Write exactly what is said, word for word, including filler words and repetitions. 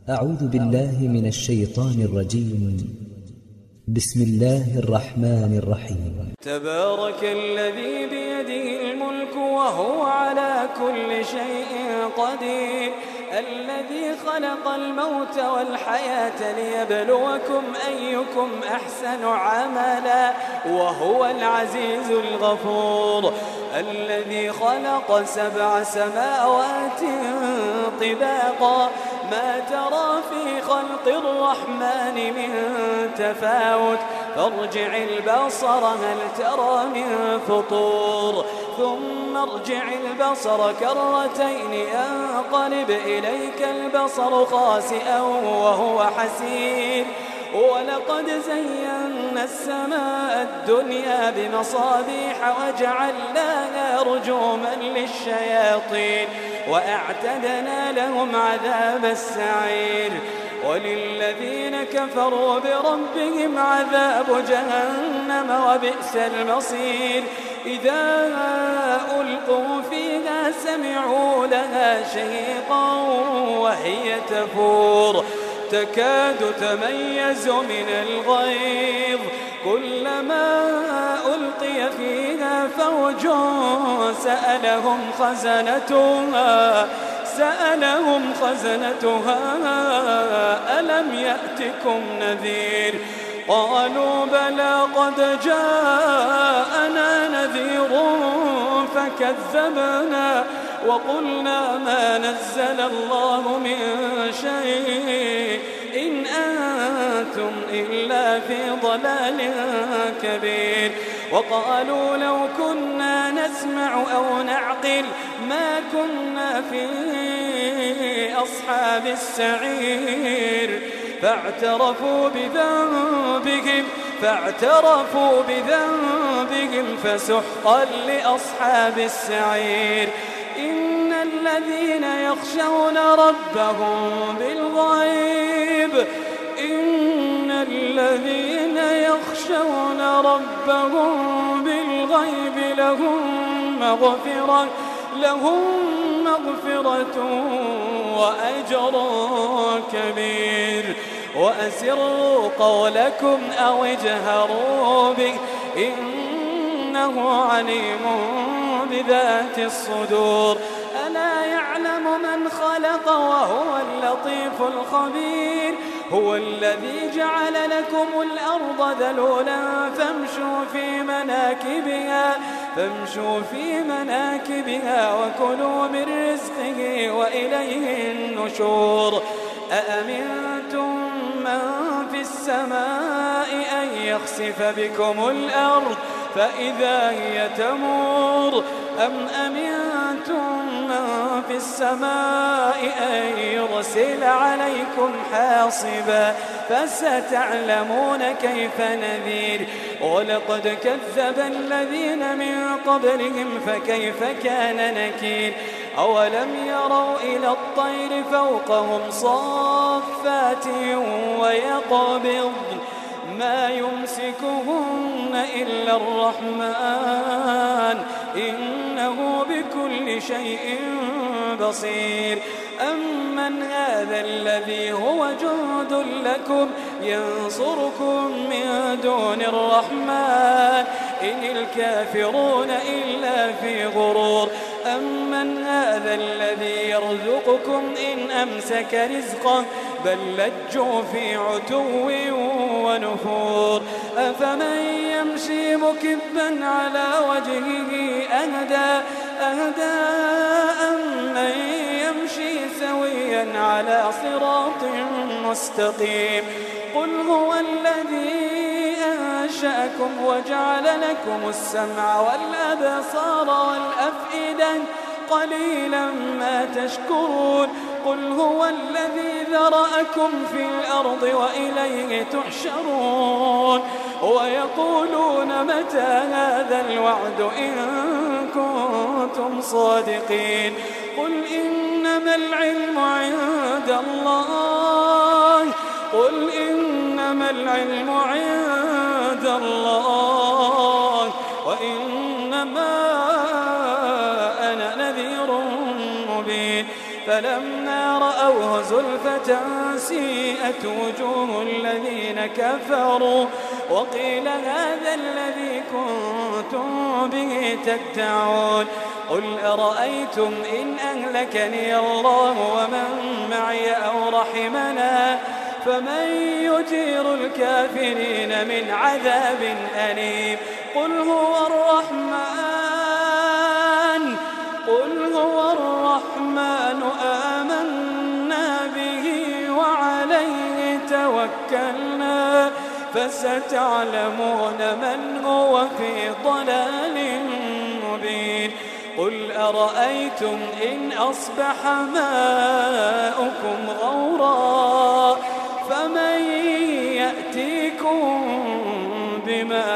أعوذ بالله من الشيطان الرجيم. بسم الله الرحمن الرحيم. تبارك الذي بيده الملك وهو على كل شيء قدير، الذي خلق الموت والحياة ليبلوكم أيكم أحسن عملا وهو العزيز الغفور، الذي خلق سبع سماوات طباقا ما ترى في خلق الرحمن من تفاوت فارجع البصر هل ترى من فطور ثم ارجع البصر كرتين ينقلب إليك البصر خاسئا وهو حسير، ولقد زينا السماء الدنيا بمصابيح وجعلناها رجوما للشياطين وأعتدنا لهم عذاب السعير، وللذين كفروا بربهم عذاب جهنم وبئس المصير، إذا ألقوا فيها سمعوا لها شهيقا وهي تفور تكاد تميز من الغيظ كلما ألقي فيها فوج سألهم خزنتها سألهم خزنتها ألم يأتكم نذير قالوا بلى قد جاءنا نذير فكذبنا وقلنا ما نزل الله من شيء إن أنتم إلا في ضلال كبير، وقالوا لو كنا نسمع أو نعقل ما كنا في أصحاب السعير، فاعترفوا بذنبهم فاعترفوا بذنبهم فسحقا لأصحاب السعير. إن الذين يخشون ربهم بالغيب إن الذين يخشون ربهم بالغيب لهم مغفرة لهم مغفرة وأجر كبير، وأسروا قولكم أو اجهروا به إنه عليم بذات الصدور، ألا يعلم من خلق وهو اللطيف الخبير، هو الذي جعل لكم الأرض ذلولا فامشوا في مناكبها فامشوا في مناكبها وكلوا من رزقه وإليه النشور، أأمنتم من في السماء أن يخسف بكم الأرض فإذا هي تمور أم أمنتم من في السماء أن يرسل عليكم حاصبا فستعلمون كيف نذير، ولقد كذب الذين من قبلهم فكيف كان نكير، أولم يروا إلى الطير فوقهم صافات ويقبض ما يمسكهن إلا الرحمن إنه بكل شيء بصير، أمن هذا الذي هو جند لكم ينصركم من دون الرحمن إن الكافرون إلا في غرور، أمن هذا الذي يرزقكم إن أمسك رزقه بل لجوا في عتو ونفور، أفمن يمشي مكبا على وجهه أهدى أهدى أمن يمشي سويا على صراط مستقيم، قل هو الذي أنشأكم وجعل لكم السمع والأبصار والأفئدة قليلا ما تشكرون، قل هو الذي ذرأكم في الأرض وإليه تحشرون، ويقولون متى هذا الوعد إن كنتم صادقين، قل إنما العلم عند الله قل إنما العلم عند الله وإنما أنا نذير مبين، فلما رأوه زلفة سيئت وجوه الذين كفروا وقيل هذا الذي كنتم به تدعون قل أرأيتم إن أهلكني الله ومن معي أو رحمنا فمن يجير الكافرين من عذاب أليم قل هو الرحمن قل هو الرحمن آمنا به وعليه توكلنا فستعلمون من هو في ضلال مبين قل أرأيتم إن أصبح ماؤكم غورا فمن يأتيكم بماء